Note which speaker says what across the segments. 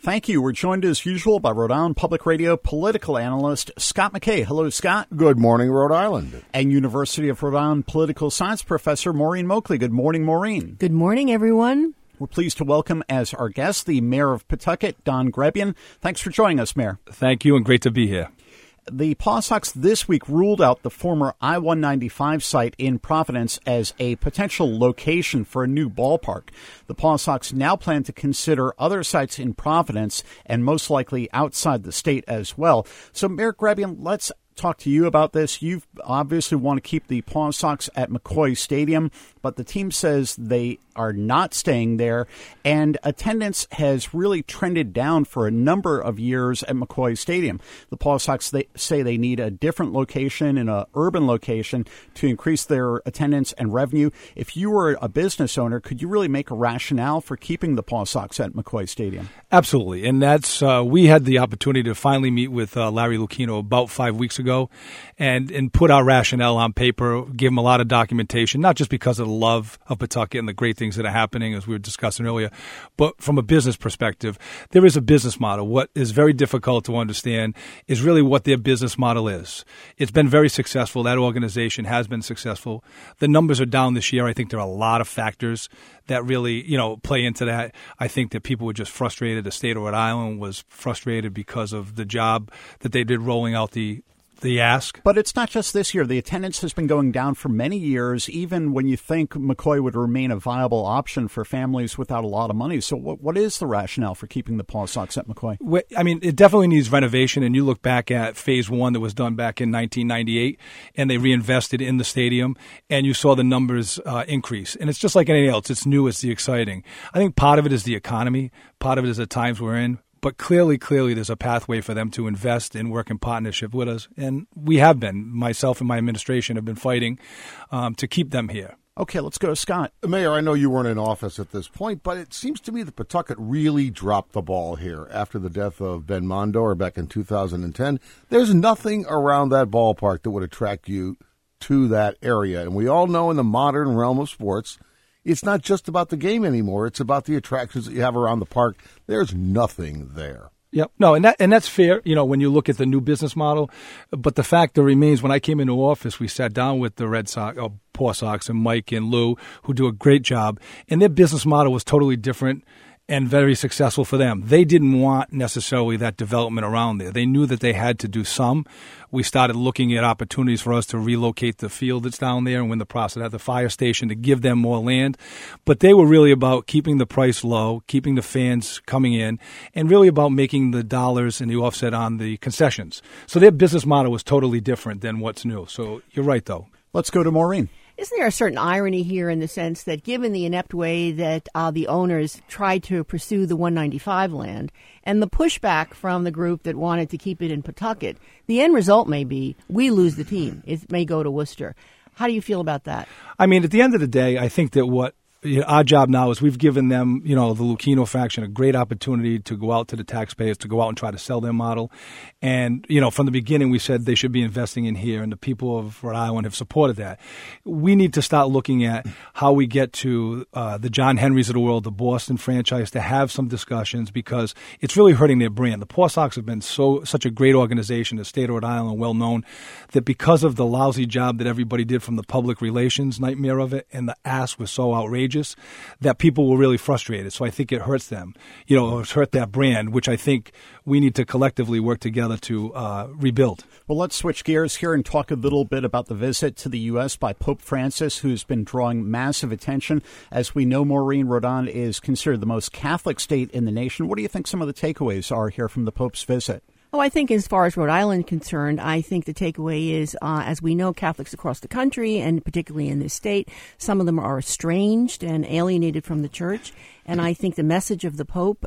Speaker 1: Thank you. We're joined as usual by Rhode Island Public Radio political analyst Scott McKay. Hello, Scott.
Speaker 2: Good morning, Rhode Island.
Speaker 1: And University of Rhode Island political science professor Maureen Moakley. Good morning, Maureen.
Speaker 3: Good morning, everyone.
Speaker 1: We're pleased to welcome as our guest the mayor of Pawtucket, Don Grebien. Thanks for joining us, Mayor.
Speaker 4: Thank you, and great to be here.
Speaker 1: The Paw Sox this week ruled out the former I-195 site in Providence as a potential location for a new ballpark. The Paw Sox now plan to consider other sites in Providence and most likely outside the state as well. So, Mayor Grebien, let's talk to you about this. You obviously want to keep the Paw Sox at McCoy Stadium, but the team says they are not staying there, and attendance has really trended down for a number of years at McCoy Stadium. The Paw Sox say they need a different location in an urban location to increase their attendance and revenue. If you were a business owner, could you really make a rationale for keeping the Paw Sox at McCoy Stadium?
Speaker 4: Absolutely, and that's we had the opportunity to finally meet with Larry Lucchino about 5 weeks ago and put our rationale on paper, give him a lot of documentation, not just because of the love of Pawtucket and the great things that are happening, as we were discussing earlier, but from a business perspective, there is a business model. What is very difficult to understand is really what their business model is. It's been very successful. That organization has been successful. The numbers are down this year. I think there are a lot of factors that really, play into that. I think that people were just frustrated. The state of Rhode Island was frustrated because of the job that they did rolling out the ask.
Speaker 1: But it's not just this year. The attendance has been going down for many years, even when you think McCoy would remain a viable option for families without a lot of money. So what is the rationale for keeping the Paw Sox at McCoy?
Speaker 4: I mean, it definitely needs renovation, and you look back at Phase 1 that was done back in 1998, and they reinvested in the stadium, and you saw the numbers increase. And it's just like anything else. It's new. It's the exciting. I think part of it is the economy. Part of it is the times we're in. But clearly, there's a pathway for them to invest and work in partnership with us. And we have been. Myself and my administration have been fighting to keep them here.
Speaker 1: Okay, let's go to Scott.
Speaker 2: Mayor, I know you weren't in office at this point, but it seems to me that Pawtucket really dropped the ball here after the death of Ben Mondor back in 2010. There's nothing around that ballpark that would attract you to that area. And we all know in the modern realm of sports, it's not just about the game anymore. It's about the attractions that you have around the park. There's nothing there.
Speaker 4: Yep. No, and that's fair, when you look at the new business model. But the fact that remains, when I came into office, we sat down with the Paw Sox and Mike and Lou, who do a great job. And their business model was totally different and very successful for them. They didn't want necessarily that development around there. They knew that they had to do some. We started looking at opportunities for us to relocate the field that's down there, and when the process at the fire station to give them more land. But they were really about keeping the price low, keeping the fans coming in, and really about making the dollars and the offset on the concessions. So their business model was totally different than what's new. So you're right, though.
Speaker 1: Let's go to Maureen.
Speaker 3: Isn't there a certain irony here in the sense that given the inept way that the owners tried to pursue the 195 land and the pushback from the group that wanted to keep it in Pawtucket, the end result may be we lose the team. It may go to Worcester. How do you feel about that?
Speaker 4: I mean, at the end of the day, I think that our job now is we've given them, the Lucchino faction, a great opportunity to go out to the taxpayers, to go out and try to sell their model. And, from the beginning, we said they should be investing in here, and the people of Rhode Island have supported that. We need to start looking at how we get to the John Henrys of the world, the Boston franchise, to have some discussions, because it's really hurting their brand. The Paw Sox have been such a great organization, the state of Rhode Island, well known, that because of the lousy job that everybody did from the public relations nightmare of it, and the ask was so outrageous, that people were really frustrated. So I think it hurts them. It's hurt that brand, which I think we need to collectively work together to rebuild.
Speaker 1: Well, let's switch gears here and talk a little bit about the visit to the U.S. by Pope Francis, who's been drawing massive attention. As we know, Maureen, Rhode Island is considered the most Catholic state in the nation. What do you think some of the takeaways are here from the Pope's visit?
Speaker 3: Oh, I think as far as Rhode Island is concerned, I think the takeaway is, as we know, Catholics across the country, and particularly in this state, some of them are estranged and alienated from the church. And I think the message of the Pope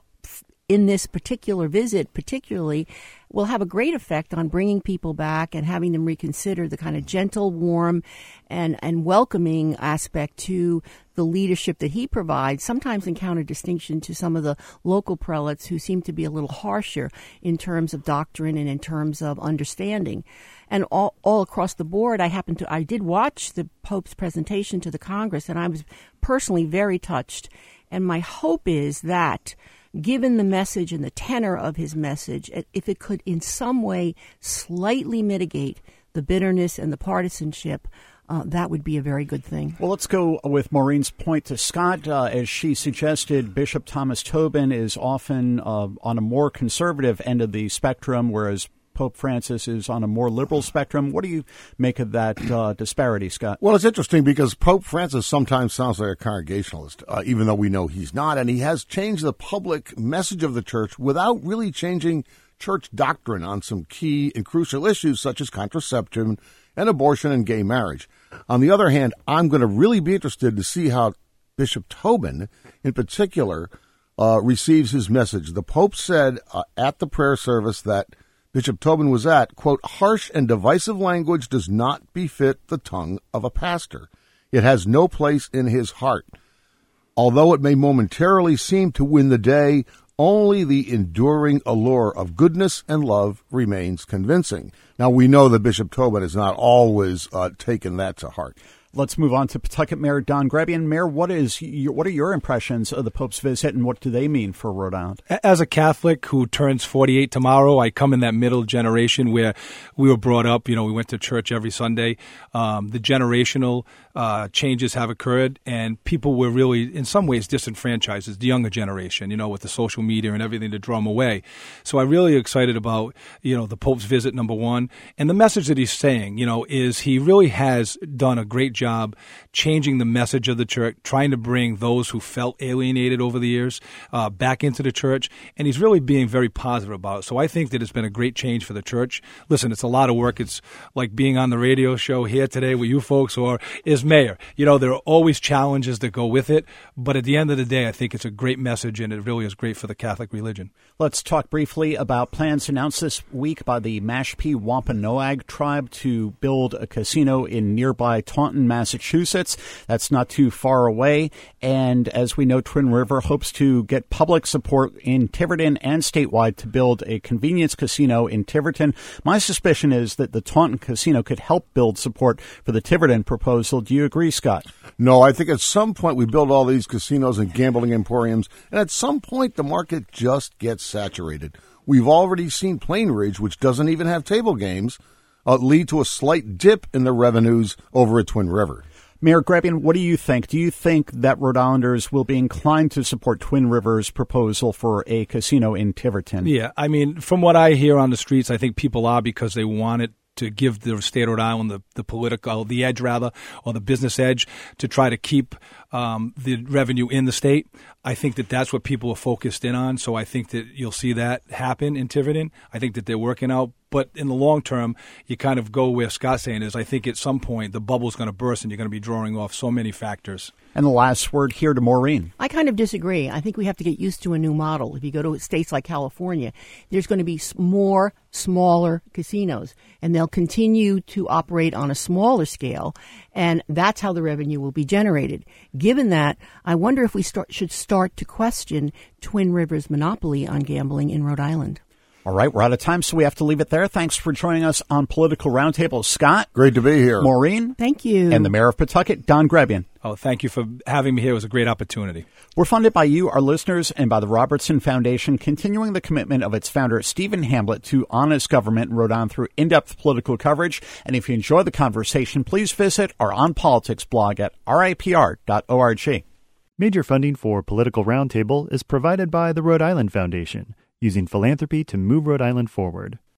Speaker 3: in this particular visit particularly will have a great effect on bringing people back and having them reconsider the kind of gentle, warm, and welcoming aspect to the leadership that he provides, sometimes in counter-distinction to some of the local prelates who seem to be a little harsher in terms of doctrine and in terms of understanding. And all across the board, I did watch the Pope's presentation to the Congress, and I was personally very touched. And my hope is that given the message and the tenor of his message, if it could in some way slightly mitigate the bitterness and the partisanship, that would be a very good thing.
Speaker 1: Well, let's go with Maureen's point to Scott. As she suggested, Bishop Thomas Tobin is often on a more conservative end of the spectrum, whereas Pope Francis is on a more liberal spectrum. What do you make of that disparity, Scott?
Speaker 2: Well, it's interesting because Pope Francis sometimes sounds like a Congregationalist, even though we know he's not, and he has changed the public message of the church without really changing church doctrine on some key and crucial issues such as contraception and abortion and gay marriage. On the other hand, I'm going to really be interested to see how Bishop Tobin, in particular, receives his message. The Pope said at the prayer service that Bishop Tobin was at, quote, harsh and divisive language does not befit the tongue of a pastor. It has no place in his heart. Although it may momentarily seem to win the day, only the enduring allure of goodness and love remains convincing. Now, we know that Bishop Tobin has not always taken that to heart.
Speaker 1: Let's move on to Pawtucket Mayor Don Grebian. Mayor, what are your impressions of the Pope's visit, and what do they mean for Rhode Island?
Speaker 4: As a Catholic who turns 48 tomorrow, I come in that middle generation where we were brought up. We went to church every Sunday. The generational changes have occurred, and people were really, in some ways, disenfranchised. The younger generation, with the social media and everything to draw them away. So I'm really excited about, the Pope's visit, number one. And the message that he's saying, is he really has done a great job changing the message of the church, trying to bring those who felt alienated over the years back into the church, and he's really being very positive about it. So I think that it's been a great change for the church. Listen, it's a lot of work. It's like being on the radio show here today with you folks or as mayor. There are always challenges that go with it, but at the end of the day, I think it's a great message, and it really is great for the Catholic religion.
Speaker 1: Let's talk briefly about plans announced this week by the Mashpee Wampanoag tribe to build a casino in nearby Taunton, Massachusetts. That's not too far away. And as we know, Twin River hopes to get public support in Tiverton and statewide to build a convenience casino in Tiverton. My suspicion is that the Taunton casino could help build support for the Tiverton proposal. Do you agree, Scott?
Speaker 2: No, I think at some point we build all these casinos and gambling emporiums, and at some point the market just gets saturated. We've already seen Plain Ridge, which doesn't even have table games, lead to a slight dip in the revenues over at Twin River.
Speaker 1: Mayor Grebian, what do you think? Do you think that Rhode Islanders will be inclined to support Twin River's proposal for a casino in Tiverton?
Speaker 4: Yeah, from what I hear on the streets, I think people are, because they want it to give the state of Rhode Island the political, the edge rather, or the business edge to try to keep the revenue in the state. I think that that's what people are focused in on. So I think that you'll see that happen in Tiverton. I think that they're working out. But in the long term, you kind of go where Scott's saying is, I think at some point the bubble's going to burst and you're going to be drawing off so many factors.
Speaker 1: And the last word here to Maureen.
Speaker 3: I kind of disagree. I think we have to get used to a new model. If you go to states like California, there's going to be more smaller casinos, and they'll continue to operate on a smaller scale, and that's how the revenue will be generated. Given that, I wonder if we should start to question Twin River's monopoly on gambling in Rhode Island.
Speaker 1: All right, we're out of time, so we have to leave it there. Thanks for joining us on Political Roundtable. Scott.
Speaker 2: Great to be here.
Speaker 1: Maureen.
Speaker 3: Thank you.
Speaker 1: And the Mayor of Pawtucket, Don Grebian.
Speaker 4: Oh, thank you for having me here. It was a great opportunity.
Speaker 1: We're funded by you, our listeners, and by the Robertson Foundation, continuing the commitment of its founder, Stephen Hamblett, to honest government in Rhode Island through in-depth political coverage. And if you enjoy the conversation, please visit our On Politics blog at ripr.org.
Speaker 5: Major funding for Political Roundtable is provided by the Rhode Island Foundation, using philanthropy to move Rhode Island forward.